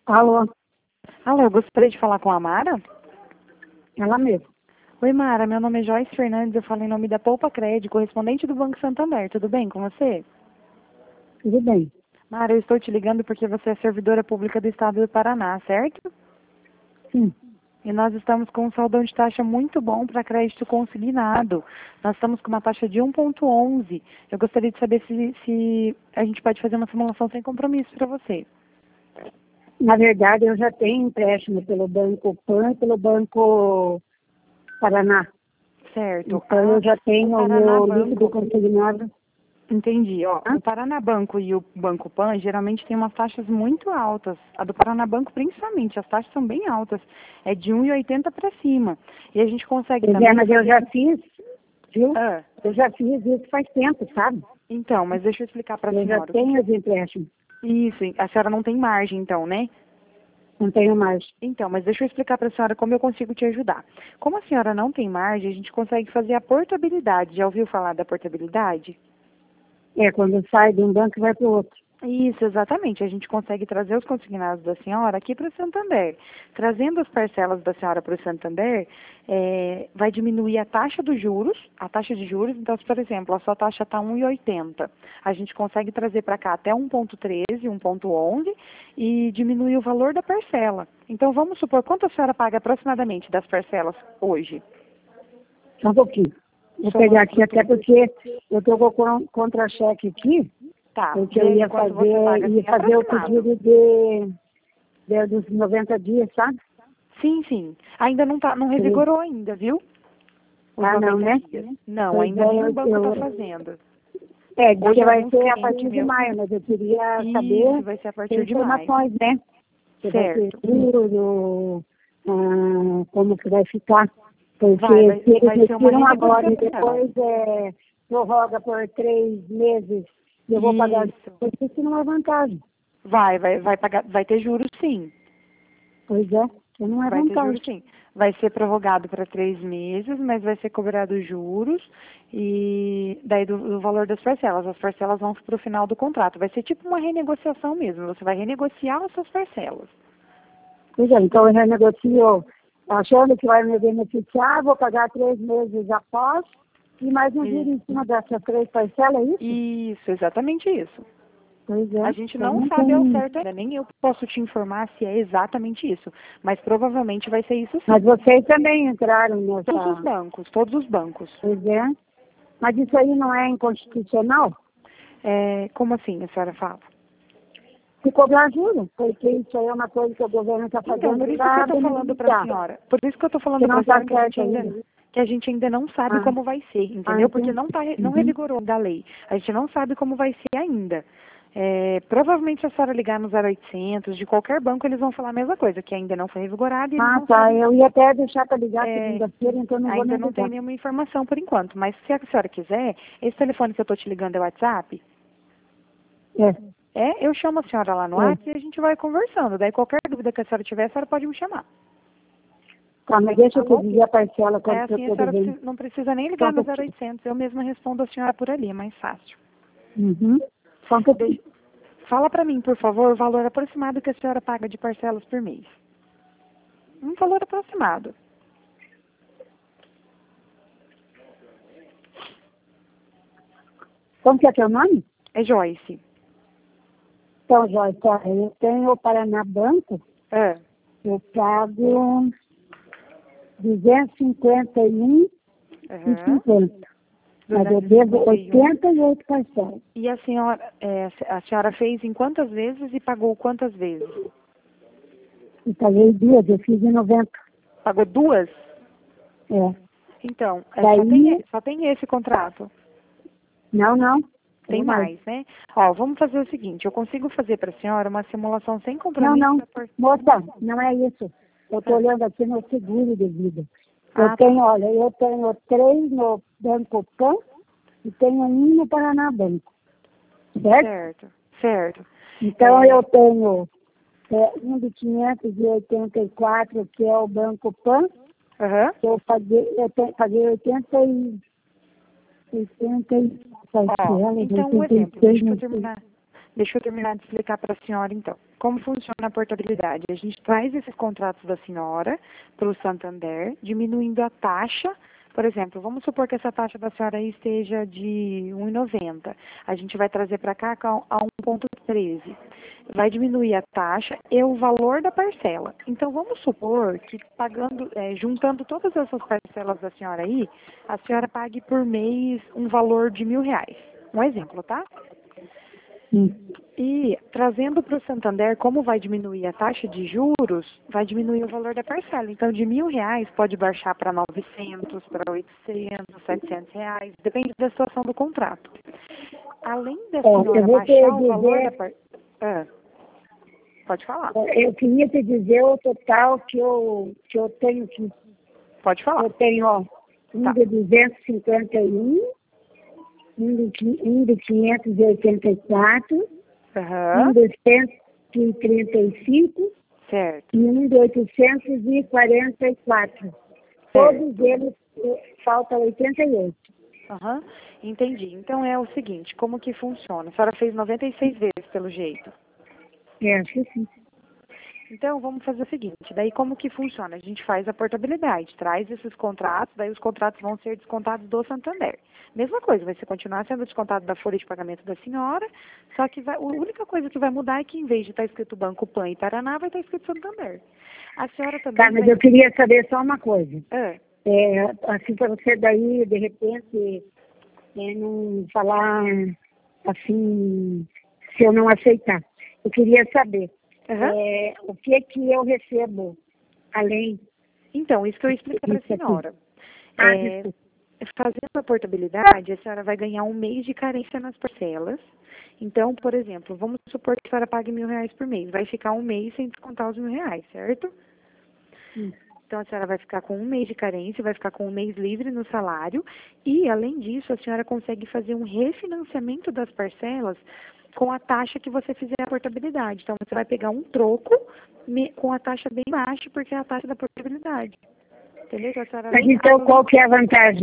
Alô, Alô, gostaria de falar com a Mara? ela mesma. Oi, Mara, meu nome é Joyce Fernandes, eu falo em nome da Poupa Cred, correspondente do Banco Santander. Tudo bem com você? Tudo bem. Mara, eu estou te ligando porque você é servidora pública do Estado do Paraná, certo? Sim. E nós estamos com um saldão de taxa muito bom para crédito consignado. Nós estamos com uma taxa de 1,11. Eu gostaria de saber se a gente pode fazer uma simulação sem compromisso para você. Na verdade, eu já tenho empréstimo pelo Banco PAN e pelo Banco Paraná. Certo. Então, eu já tenho o meu Banco. líquido consignado. Entendi. Ó, o Paranabanco e o Banco Pan geralmente tem umas taxas muito altas. A do Paranabanco, principalmente, as taxas são bem altas. É de 1,80 para cima. E a gente consegue Pois também... é, mas eu já fiz, viu? Ah, Eu já fiz isso faz tempo, sabe? então, mas deixa eu explicar para a Eu já senhora. tenho os empréstimos. Isso, a senhora não tem margem, então, né? Não tenho mais. Então, mas deixa eu explicar para a senhora como eu consigo te ajudar. Como a senhora não tem margem, a gente consegue fazer a portabilidade. Já ouviu falar da portabilidade? É, quando sai de um banco e vai para o outro. Isso, exatamente. A gente consegue trazer os consignados da senhora aqui para o Santander. Trazendo as parcelas da senhora para o Santander, vai diminuir a taxa dos juros, a taxa de juros. Então, se, por exemplo, a sua taxa está 1,80, a gente consegue trazer para cá até 1,13, 1,11 e diminuir o valor da parcela. Então, vamos supor, quanto a senhora paga aproximadamente das parcelas hoje? Só um pouquinho. Vou pegar aqui, até porque eu estou com o contra-cheque aqui. Tá. Porque eu ia Quanto você paga, assim, fazer o aproximado? pedido dos 90 dias, sabe? Sim, sim. Ainda não revigorou ainda, viu? Os Ah, não, 90 né? dias. Não, Pois ainda é, nem o banco está fazendo. porque Hoje vai alguns ser a clientes partir de meus. maio, mas eu queria Isso, saber vai ser a ter partir de maio. informações, né? Se vai ter Certo. tudo, como que vai ficar. Porque Vai se eles vai me ser uma tiram agora e renegociação. depois prorroga por 3 meses e eu vou pagar, Isso. isso não é vantagem. Vai pagar, vai ter juros sim. Pois é, isso não é Vai ter vantagem. juros sim. Vai ser prorrogado para 3 meses, mas vai ser cobrado juros e daí do valor das parcelas. As parcelas vão para o final do contrato. Vai ser tipo uma renegociação mesmo. Você vai renegociar as suas parcelas. Pois é, então eu renegocio achando que vai me beneficiar, vou pagar 3 meses após e mais um juro em cima dessas 3 parcelas, é isso? Isso, exatamente isso. Pois é, A gente então não não sabe ao tem. certo ainda, nem eu posso te informar se é exatamente isso, mas provavelmente vai ser isso Mas sim. vocês também entraram Todos os nessa. bancos, todos os bancos. Pois é. Mas isso aí não é inconstitucional? Como assim, a senhora fala? Se cobrar juros, porque isso aí é uma coisa que o governo está Então, fazendo por isso que eu para estou falando para a beneficiar. senhora. Por isso que eu estou Que falando para não a está senhora certo ainda. que a gente ainda não sabe Ah, como vai ser, entendeu? Porque entendi. não Uhum. revigorou da lei. A gente não sabe como vai ser ainda. Provavelmente se a senhora ligar no 0800, de qualquer banco, eles vão falar a mesma coisa, que ainda não foi revigorado e eles Ah, não tá. sabem. Eu ia até deixar para ligar é, segunda-feira, então não vou Ainda nem não tem ligar. nenhuma informação por enquanto, mas se a senhora quiser, esse telefone que eu estou te ligando é o WhatsApp? É, Eu chamo a senhora lá no é. WhatsApp e a gente vai conversando. Daí qualquer dúvida que a senhora tiver, a senhora pode me chamar. Tá, mas deixa Tá eu te bom? dizer a parcela Daí quanto que eu assim a estou senhora devendo. não precisa nem Só ligar um no pouquinho. 0800. Eu mesma respondo a senhora por ali, é mais fácil. Uhum. Só um pouquinho. Fala para mim, por favor, o valor aproximado que a senhora paga de parcelas por mês. Um valor aproximado. Como que é teu nome? É Joyce. Então, Joyce, tá, eu tenho o Paraná Banco, É. eu pago 251,50. Uhum. Mas eu devo 251. 88 parcelas. E a senhora fez em quantas vezes e pagou quantas vezes? E paguei 2, eu fiz em 90. Pagou 2? É. Então, Daí, só tem esse contrato. não, Tem mais, né? Ó, vamos fazer o seguinte, eu consigo fazer para a senhora uma simulação sem compromisso. Não, moça, não é isso. Eu estou olhando aqui no seguro de vida. Ah, tá. Eu tenho 3 no Banco Pan e tenho 1 no Paraná Banco, certo? Certo. Então, eu tenho um de 584, que é o Banco Pan, Aham. que paguei 80 Ó, parcelas, então um exemplo, 86, não sei. deixa eu terminar de explicar para a senhora então. Como funciona a portabilidade? A gente traz esses contratos da senhora para o Santander, diminuindo a taxa. Por exemplo, vamos supor que essa taxa da senhora aí esteja de 1,90. A gente vai trazer para cá a 1,13. Vai diminuir a taxa e o valor da parcela. Então, vamos supor que juntando todas essas parcelas da senhora aí, a senhora pague por mês um valor de R$ 1.000. Um exemplo, tá? E trazendo para o Santander, como vai diminuir a taxa de juros, vai diminuir o valor da parcela. Então, de R$ 1.000 pode baixar para 900, para 800, R$ 700, depende da situação do contrato. Além da senhora baixar o valor da parcela... Pode falar. Eu queria te dizer o total que eu tenho aqui. Pode falar. Eu tenho, um de 251, um de 584, um de 135, certo. E um de 844. Todos eles falta 88. Entendi. Então é o seguinte, como que funciona? A senhora fez 96 vezes, pelo jeito. Acho que sim. Então, vamos fazer o seguinte, daí como que funciona? A gente faz a portabilidade, traz esses contratos, daí os contratos vão ser descontados do Santander. Mesma coisa, vai continuar sendo descontado da folha de pagamento da senhora, só que a única coisa que vai mudar é que em vez de estar escrito Banco Pan e Paraná, vai estar escrito Santander. A senhora também... Tá, mas eu queria saber só uma coisa. Assim, para você daí, de repente, não falar assim, se eu não aceitar. Eu queria saber o que é que eu recebo além. Então, isso que eu explico para a senhora. Fazendo a portabilidade, a senhora vai ganhar um mês de carência nas parcelas. Então, por exemplo, vamos supor que a senhora pague R$ 1.000 por mês. Vai ficar um mês sem descontar os R$ 1.000, certo? Então, a senhora vai ficar com um mês de carência, vai ficar com um mês livre no salário. E, além disso, a senhora consegue fazer um refinanciamento das parcelas com a taxa que você fizer a portabilidade. Então, você vai pegar um troco com a taxa bem baixa, porque é a taxa da portabilidade. Entendeu? Mas então, qual que é a vantagem?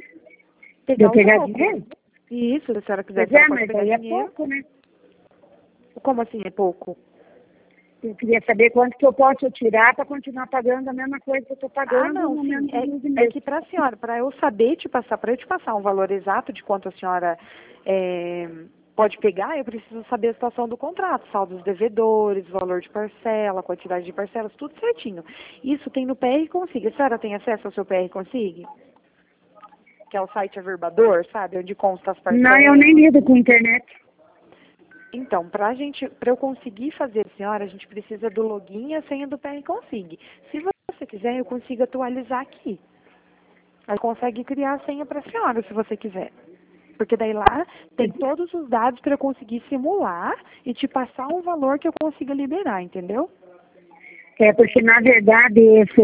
De eu pegar dinheiro? Isso, se a senhora quiser. Mas aí é pouco, né? Como assim é pouco? Eu queria saber quanto que eu posso tirar para continuar pagando a mesma coisa que eu estou pagando no mesmo mês. É que para a senhora, para eu te passar um valor exato de quanto a senhora pode pegar, eu preciso saber a situação do contrato, saldo dos devedores, valor de parcela, quantidade de parcelas, tudo certinho. Isso tem no PR Consig. A senhora tem acesso ao seu PR Consig? Que é o site averbador, sabe? Onde consta as parcelas. Não, eu nem lido com internet. Então, para eu conseguir fazer, senhora, a gente precisa do login e a senha do PR Consig. Se você quiser, eu consigo atualizar aqui. Aí consegue criar a senha para a senhora, se você quiser. Porque daí lá tem todos os dados para eu conseguir simular e te passar um valor que eu consiga liberar, entendeu? Porque, na verdade,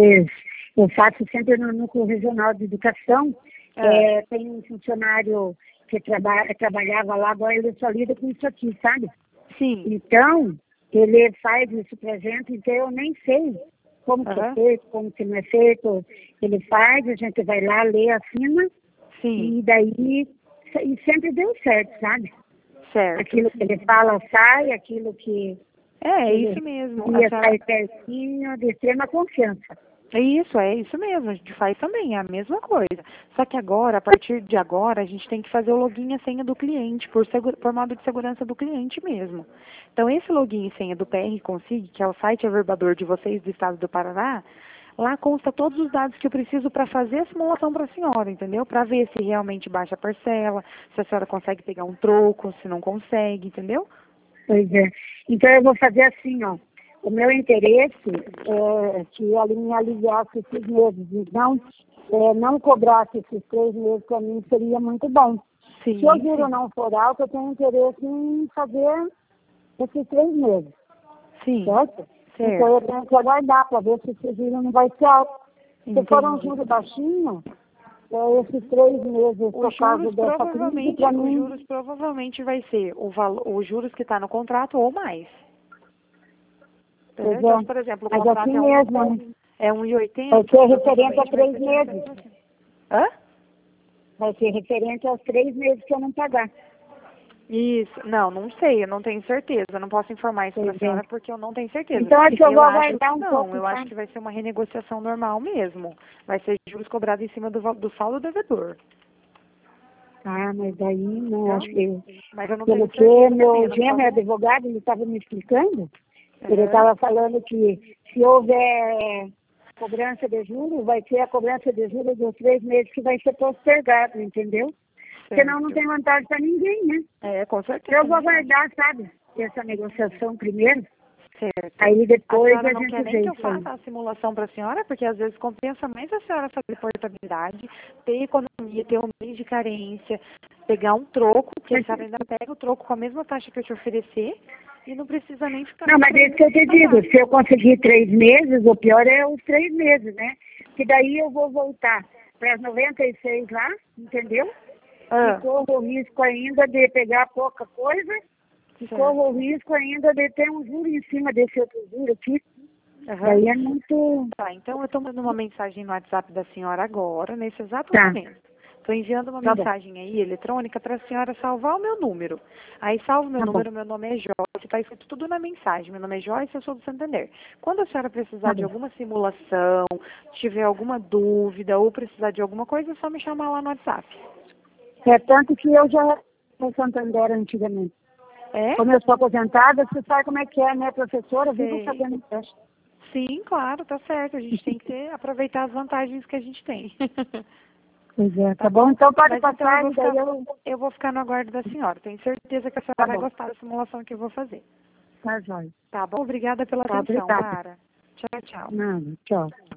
eu faço sempre no Núcleo Regional de Educação. Tem um funcionário que trabalhava lá, agora ele só lida com isso aqui, sabe? Sim. Então, ele faz isso pra gente, então eu nem sei como que é feito, como que não é feito. Ele faz, a gente vai lá, lê, assina. Sim. E daí, e sempre deu certo, sabe? Certo. Aquilo que ele fala sai, aquilo que... isso mesmo. Ia sair pertinho, de extrema confiança. É isso mesmo, a gente faz também, é a mesma coisa. Só que agora, a partir de agora, a gente tem que fazer o login e a senha do cliente, por modo de segurança do cliente mesmo. Então, esse login e senha do PR Consig, que é o site averbador de vocês do estado do Paraná, lá consta todos os dados que eu preciso para fazer a simulação para a senhora, entendeu? Para ver se realmente baixa a parcela, se a senhora consegue pegar um troco, se não consegue, entendeu? Pois é. Então, eu vou fazer assim, ó. O meu interesse é que ela me aliviasse esses meses. Então, não cobrasse esses 3 meses para mim seria muito bom. Sim, se o juro não for alto, eu tenho interesse em fazer esses 3 meses. Sim. Certo? Então, eu tenho que aguardar para ver se esse juro não vai ser alto. Se for um juro baixinho, esses 3 meses por causa dessa crise, para mim... Os juros provavelmente vai ser os juros que está no contrato ou mais. Então, por exemplo, o contrato assim mesmo, é 1,80. Vai ser referente a 3 meses. Hã? Vai ser referente aos 3 meses que eu não pagar. Isso. Não, não sei, eu não tenho certeza. Eu não posso informar isso para a senhora porque eu não tenho certeza. Então, acho que eu vou acho aguardar que um não, pouco. eu Tá? acho que vai ser uma renegociação normal mesmo. Vai ser juros cobrados em cima do saldo do devedor. Ah, mas daí não, Então, acho que... mas eu não Pelo tenho que certeza meu também. genro é advogado, ele estava me explicando, ele Aham. estava falando que se houver cobrança de juros, vai ser a cobrança de juros dos 3 meses que vai ser postergado, entendeu? Senão não Certo. tem vantagem para ninguém, né? Com certeza. Eu vou aguardar, sabe, essa negociação primeiro, Certo. aí A depois senhora a não gente quer nem vê que eu isso aí. faça a simulação para a senhora, porque às vezes compensa mais a senhora fazer portabilidade, ter economia, ter um mês de carência, pegar um troco, porque a senhora ainda pega o troco com a mesma taxa que eu te oferecer e não precisa nem ficar... Não, mas é isso que eu te digo, se eu conseguir 3 meses, o pior é os 3 meses, né? Que daí eu vou voltar para as 96 lá, entendeu? E corro o risco ainda de pegar pouca coisa, e corro o risco ainda de ter um juro em cima desse outro juro aqui. Daí é muito... Tá, então eu estou mandando uma mensagem no WhatsApp da senhora agora, nesse exato Tá. momento. Estou enviando uma Tá bom. mensagem aí eletrônica para a senhora salvar o meu número. Aí salvo meu Tá bom. número, meu nome é Joyce, está escrito tudo na mensagem. Meu nome é Joyce, eu sou do Santander. Quando a senhora precisar Tá de bom. alguma simulação, tiver alguma dúvida ou precisar de alguma coisa, é só me chamar lá no WhatsApp. É tanto que eu já no Santander antigamente. É? Como eu sou aposentada, você sabe como é que é, né, professora? Vivo Sei. sabendo disso. Sim, claro, tá certo. A gente tem que aproveitar as vantagens que a gente tem. Pois é, tá bom? Então pode Mas passar, então e daí eu vou ficar no aguardo da senhora. Tenho certeza que a senhora Tá vai bom. gostar da simulação que eu vou fazer. Tá, jóia. Tá bom? Obrigada pela Tá, atenção, obrigada. Clara. Tchau, tchau. Nada, tchau.